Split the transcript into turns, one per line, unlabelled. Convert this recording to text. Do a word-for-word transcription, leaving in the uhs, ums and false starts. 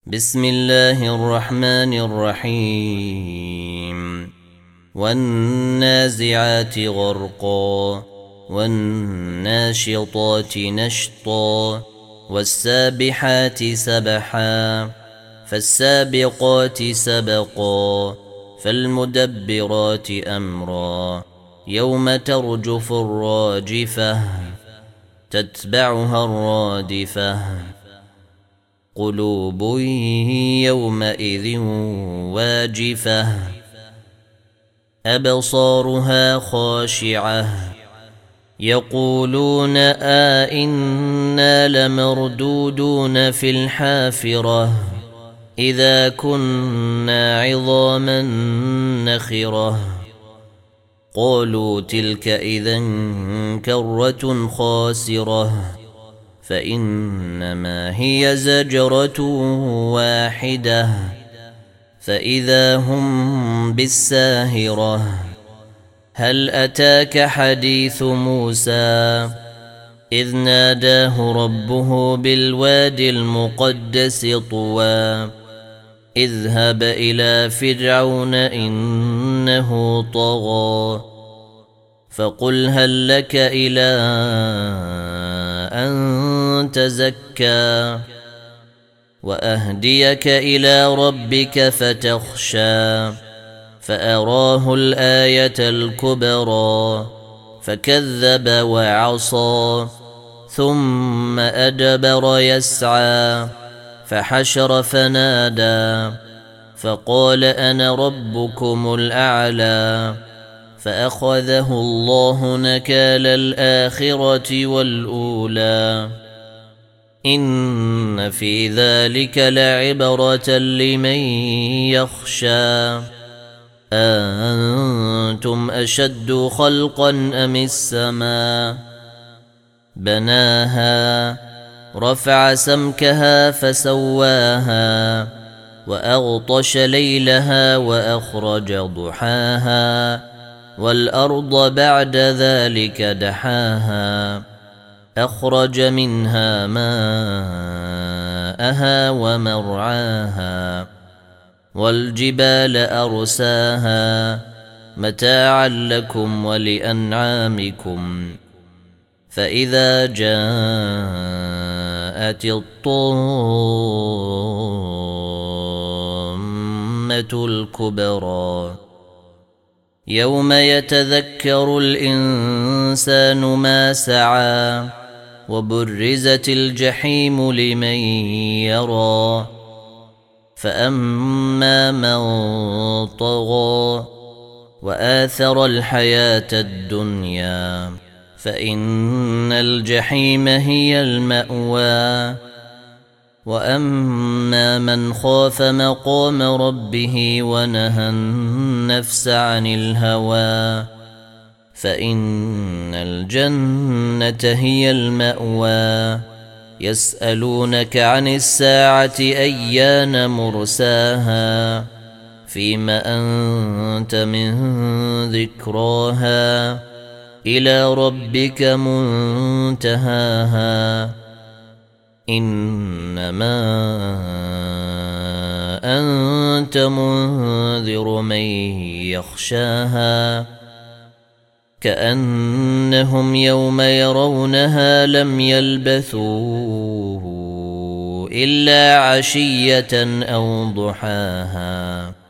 بسم الله الرحمن الرحيم والنازعات غرقا والناشطات نشطا والسابحات سبحا فالسابقات سبقا فالمدبرات أمرا يوم ترجف الراجفة تتبعها الرادفة قلوب يومئذ واجفة أبصارها خاشعة يقولون آئنا لمردودون في الحافرة إذا كنا عظاما نخرة قالوا تلك إذا كرة خاسرة فإنما هي زجرة واحدة فإذا هم بالساهرة هل أتاك حديث موسى إذ ناداه ربه بالوادي المقدس طوى اذهب إلى فرعون إنه طغى فقل هل لك إلى أن تزكى وأهديك إلى ربك فتخشى فأراه الآية الكبرى فكذب وعصى ثم أدبر يسعى فحشر فنادى فقال أنا ربكم الأعلى فأخذه الله نكال الآخرة والأولى إن في ذلك لعبرة لمن يخشى أأنتم أشد خلقا أم السماء بناها رفع سمكها فسواها وأغطش ليلها وأخرج ضحاها والأرض بعد ذلك دحاها أخرج منها ماءها ومرعاها والجبال أرساها متاعا لكم ولأنعامكم فإذا جاءت الطامة الكبرى يوم يتذكر الإنسان ما سعى وبرزت الجحيم لمن يرى فأما من طغى وآثر الحياة الدنيا فإن الجحيم هي المأوى وأما من خاف مقام ربه ونهى النفس عن الهوى فإن الجنة هي المأوى يسألونك عن الساعة أيان مرساها فيما أنت من ذكراها إلى ربك منتهاها إنما أنت منذر من يخشاها كأنهم يوم يرونها لم يلبثوا إلا عشية أو ضحاها.